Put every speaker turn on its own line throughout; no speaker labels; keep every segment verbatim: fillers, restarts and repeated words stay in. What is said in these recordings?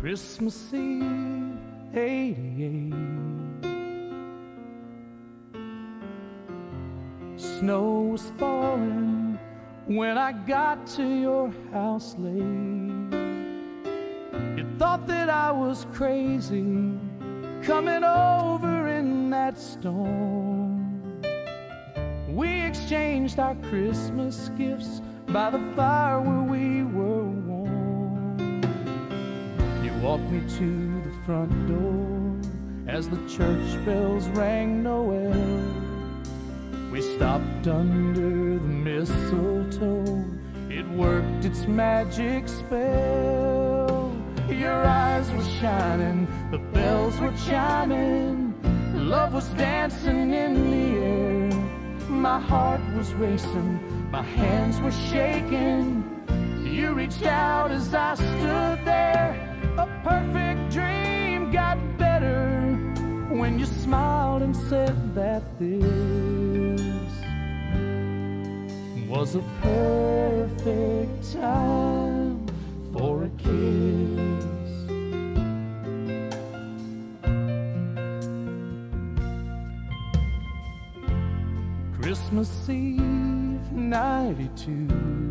Christmas Eve, eighty-eight. Snow was falling when I got to your house late. You thought that I was crazy coming over in that storm. We exchanged our Christmas gifts by the fire where we were warm. You walked me to the front door as the church bells rang Noel. We stopped under the mistletoe. It worked its magic spell. Your eyes were shining, the bells were chiming, love was dancing in the air. My heart was racing, my hands were shaking. You reached out as I stood there. A perfect dream got better when you smiled and said that this was a perfect time for a kiss. Christmas Eve, ninety-two.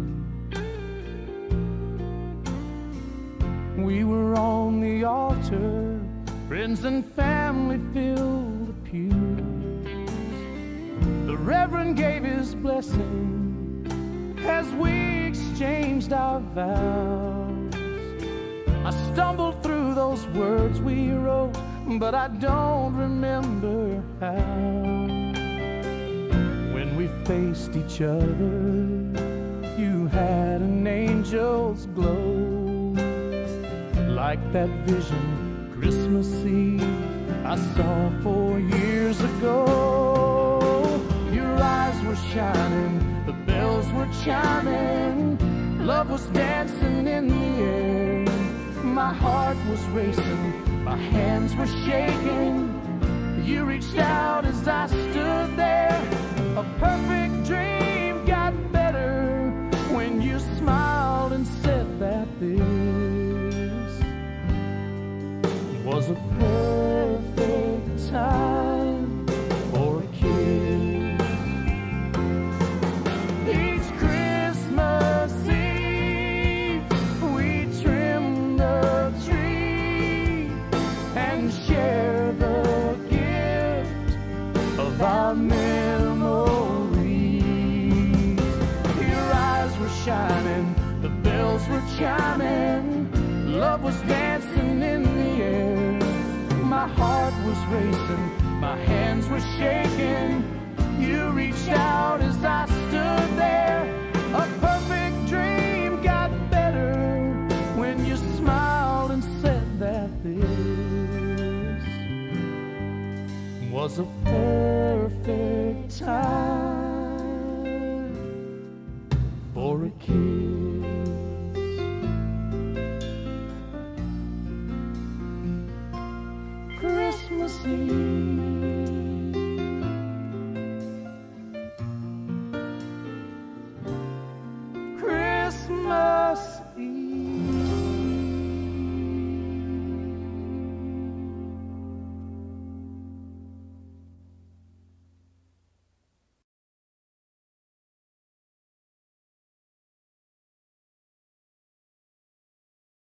We were on the altar, friends and family filled the pews. The Reverend gave his blessing as we exchanged our vows. I stumbled through those words we wrote, but I don't remember how. When we faced each other, you had an angel's glow, like that vision Christmas Eve I saw four years ago. Your eyes were shining, the bells were chiming, love was dancing in the air. My heart was racing, my hands were shaking. You reached out as I stood there. A perfect dream got better when you smiled and said that this was a perfect time for a kiss. Each Christmas Eve we trim the tree and share the gift of our memories. Your eyes were shining, the bells were chiming, love was dancing in the air. My heart was racing, my hands were shaking. You reached out as I stood there. A perfect dream got better when you smiled and said that this was a perfect time for a kiss. Christmas Eve, Christmas Eve.